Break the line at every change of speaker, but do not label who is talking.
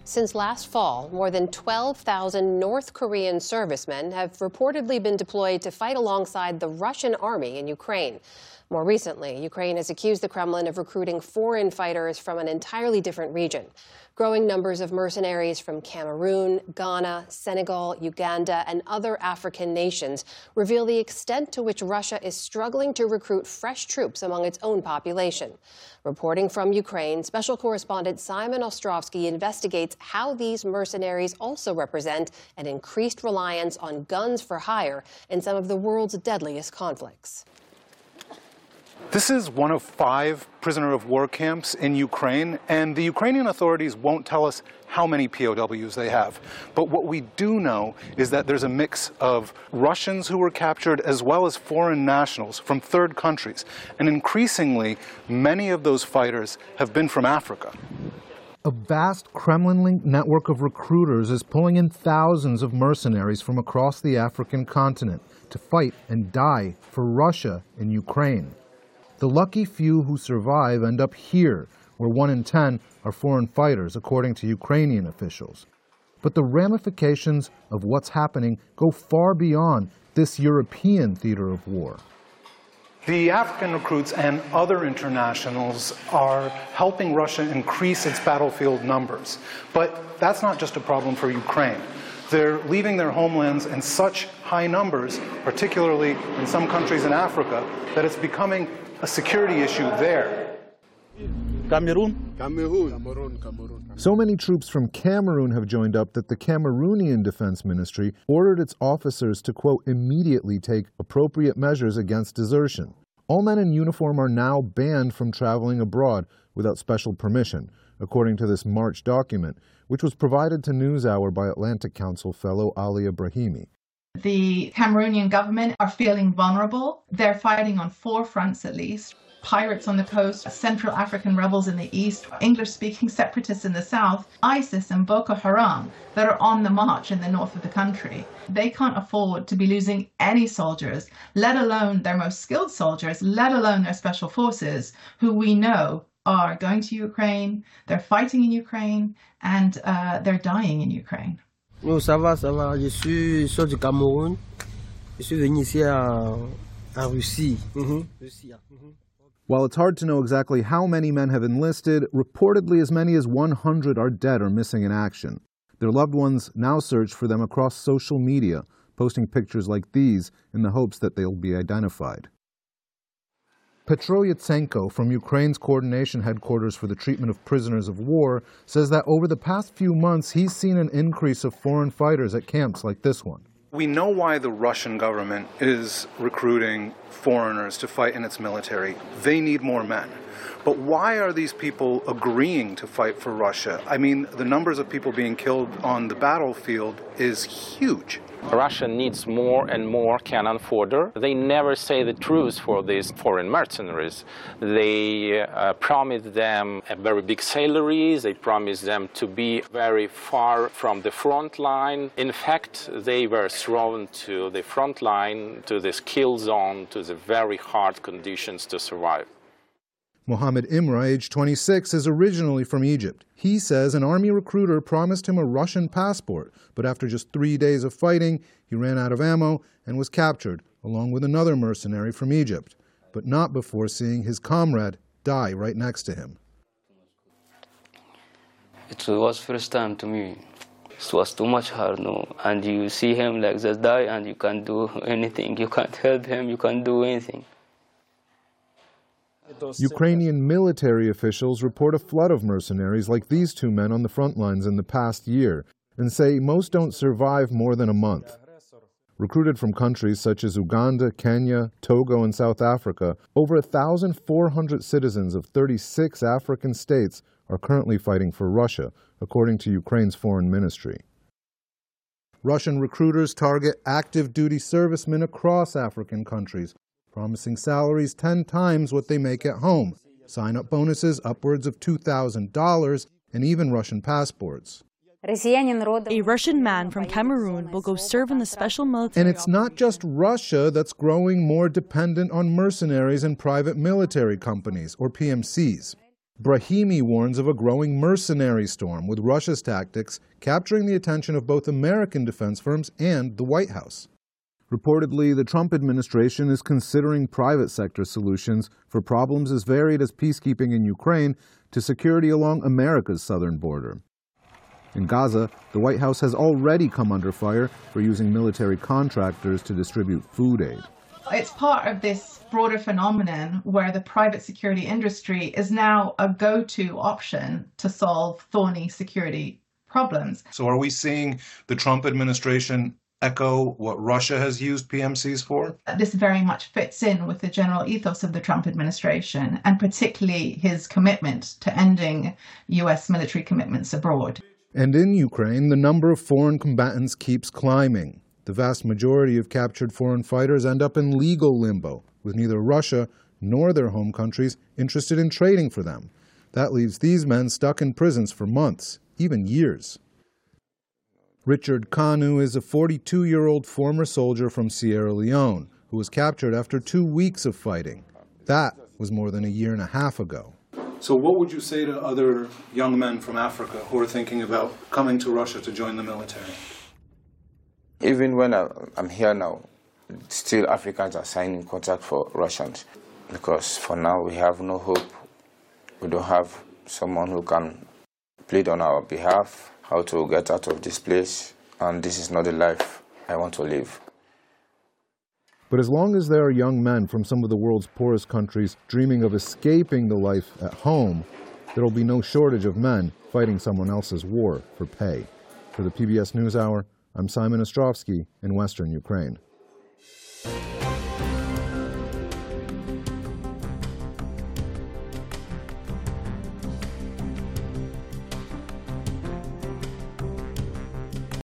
Since last fall, more than 12,000 North Korean servicemen have reportedly been deployed to fight alongside the Russian army in Ukraine. More recently, Ukraine has accused the Kremlin of recruiting foreign fighters from an entirely different region. Growing numbers of mercenaries from Cameroon, Ghana, Senegal, Uganda, and other African nations reveal the extent to which Russia is struggling to recruit fresh troops among its own population. Reporting from Ukraine, special correspondent Simon Ostrovsky investigates how these mercenaries also represent an increased reliance on guns for hire in some of the world's deadliest conflicts.
This is one of 5 prisoner of war camps in Ukraine, and the Ukrainian authorities won't tell us how many POWs they have. But what we do know is that there's a mix of Russians who were captured as well as foreign nationals from third countries. And increasingly, many of those fighters have been from Africa.
A vast Kremlin-linked network of recruiters is pulling in thousands of mercenaries from across the African continent to fight and die for Russia in Ukraine. The lucky few who survive end up here, where 1 in 10 are foreign fighters, according to Ukrainian officials. But the ramifications of what's happening go far beyond this European theater of war.
The African recruits and other internationals are helping Russia increase its battlefield numbers. But that's not just a problem for Ukraine. They're leaving their homelands in such high numbers, particularly in some countries in Africa, that it's becoming a security issue there.
Cameroon.
So many troops from Cameroon have joined up that the Cameroonian Defense Ministry ordered its officers to, quote, immediately take appropriate measures against desertion. All men in uniform are now banned from traveling abroad without special permission, according to this March document, which was provided to NewsHour by Atlantic Council fellow Ali Ibrahimi.
The Cameroonian government are feeling vulnerable. They're fighting on 4 fronts at least. Pirates on the coast, Central African rebels in the east, English-speaking separatists in the south, ISIS and Boko Haram that are on the march in the north of the country. They can't afford to be losing any soldiers, let alone their most skilled soldiers, let alone their special forces, who we know are going to Ukraine, they're fighting in Ukraine, and they're dying in Ukraine.
Oh, ça va. Je suis du Cameroun. Je suis venu ici en Russie.
While it's hard to know exactly how many men have enlisted, reportedly as many as 100 are dead or missing in action. Their loved ones now search for them across social media, posting pictures like these in the hopes that they'll be identified. Petro Yatsenko from Ukraine's coordination headquarters for the treatment of prisoners of war says that over the past few months he's seen an increase of foreign fighters at camps like this one.
We know why the Russian government is recruiting foreigners to fight in its military. They need more men. But why are these people agreeing to fight for Russia? I mean, the numbers of people being killed on the battlefield is huge.
Russia needs more and more cannon fodder. They never say the truth for these foreign mercenaries. They promise them very big salaries. They promise them to be very far from the front line. In fact, they were thrown to the front line, to this kill zone, to the very hard conditions to survive.
Mohammed Imra, age 26, is originally from Egypt. He says an army recruiter promised him a Russian passport, but after just 3 days of fighting, he ran out of ammo and was captured, along with another mercenary from Egypt, but not before seeing his comrade die right next to him.
It was first time to me. It was too much hard, no? And you see him like just die and you can't do anything. You can't help him, you can't do anything.
Ukrainian military officials report a flood of mercenaries like these 2 men on the front lines in the past year and say most don't survive more than a month. Recruited from countries such as Uganda, Kenya, Togo, and South Africa, over 1,400 citizens of 36 African states are currently fighting for Russia, according to Ukraine's foreign ministry. Russian recruiters target active duty servicemen across African countries, promising salaries 10 times what they make at home, sign-up bonuses upwards of $2,000, and even Russian passports.
A Russian man from Cameroon will go serve in the special military.
And it's not just Russia that's growing more dependent on mercenaries and private military companies, or PMCs. Brahimi warns of a growing mercenary storm, with Russia's tactics capturing the attention of both American defense firms and the White House. Reportedly, the Trump administration is considering private sector solutions for problems as varied as peacekeeping in Ukraine to security along America's southern border. In Gaza, the White House has already come under fire for using military contractors to distribute food aid.
It's part of this broader phenomenon where the private security industry is now a go-to option to solve thorny security problems.
So are we seeing the Trump administration echo what Russia has used PMCs for?
This very much fits in with the general ethos of the Trump administration, and particularly his commitment to ending U.S. military commitments abroad.
And in Ukraine, the number of foreign combatants keeps climbing. The vast majority of captured foreign fighters end up in legal limbo, with neither Russia nor their home countries interested in trading for them. That leaves these men stuck in prisons for months, even years. Richard Kanu is a 42-year-old former soldier from Sierra Leone who was captured after 2 weeks of fighting. That was more than a year and a half ago.
So what would you say to other young men from Africa who are thinking about coming to Russia to join the military?
Even when I'm here now, still Africans are signing contracts for Russians, because for now we have no hope. We don't have someone who can plead on our behalf how to get out of this place, and this is not the life I want to live.
But as long as there are young men from some of the world's poorest countries dreaming of escaping the life at home, there will be no shortage of men fighting someone else's war for pay. For the PBS NewsHour, I'm Simon Ostrovsky in Western Ukraine.